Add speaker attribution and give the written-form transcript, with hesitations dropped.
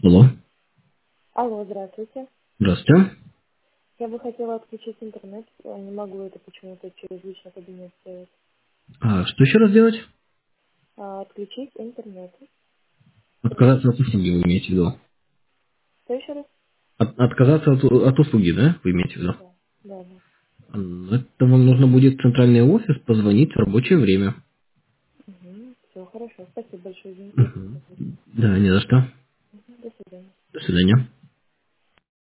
Speaker 1: Алло.
Speaker 2: Алло, здравствуйте.
Speaker 1: Здравствуйте.
Speaker 2: Я бы хотела отключить интернет. Я не могу это почему-то через личный кабинет сделать.
Speaker 1: Что еще раз делать?
Speaker 2: Отключить интернет.
Speaker 1: Отказаться от услуги, вы имеете в виду?
Speaker 2: Что еще раз?
Speaker 1: Отказаться от услуги, да? Вы имеете в виду?
Speaker 2: Да. Да, да.
Speaker 1: Это вам нужно будет в центральный офис позвонить в рабочее время.
Speaker 2: Угу. Все, хорошо. Спасибо большое за
Speaker 1: Мгм.
Speaker 2: беспокойство.
Speaker 1: Да, не за что.
Speaker 2: Мгм. До свидания.
Speaker 1: До свидания.